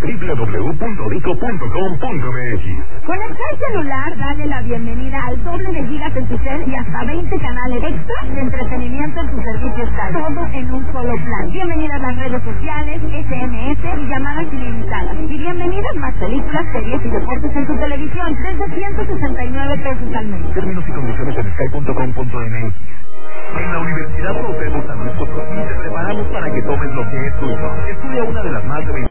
www.dico.com.mx. Con el Sky celular, dale la bienvenida al doble de gigas en tu cel y hasta 20 canales extra de entretenimiento en tu servicio Sky. Todo en un solo plan. Bienvenidas las redes sociales, SMS y llamadas ilimitadas. Y bienvenidas más películas, series y deportes en tu televisión desde 169 pesos al mes. Términos y condiciones en sky.com.mx. En la Universidad Cuauhtémoc San Luis Potosí te preparamos para que tomes lo que es tuyo. Estudia una de las más de 20